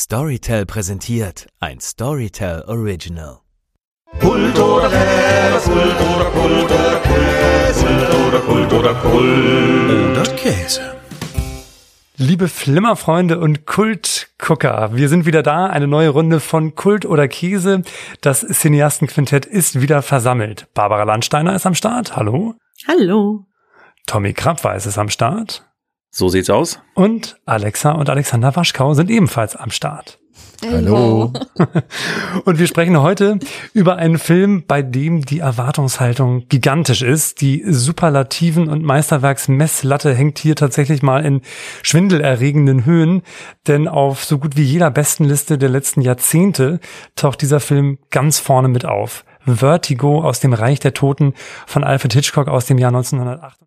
Storytel präsentiert ein Storytel Original. Kult oder Käse, Kult oder Kult oder Käse, Kult oder Kult oder Käse. Liebe Flimmerfreunde und Kultgucker, wir sind wieder da, eine neue Runde von Kult oder Käse. Das Cineastenquintett ist wieder versammelt. Barbara Landsteiner ist am Start, hallo. Hallo. Tommy Krabweis ist am Start. So sieht's aus. Und Alexa und Alexander Waschkau sind ebenfalls am Start. Hallo. Und wir sprechen heute über einen Film, bei dem die Erwartungshaltung gigantisch ist. Die Superlativen- und Meisterwerksmesslatte hängt hier tatsächlich mal in schwindelerregenden Höhen, denn auf so gut wie jeder Bestenliste der letzten Jahrzehnte taucht dieser Film ganz vorne mit auf. Vertigo aus dem Reich der Toten von Alfred Hitchcock aus dem Jahr 1908.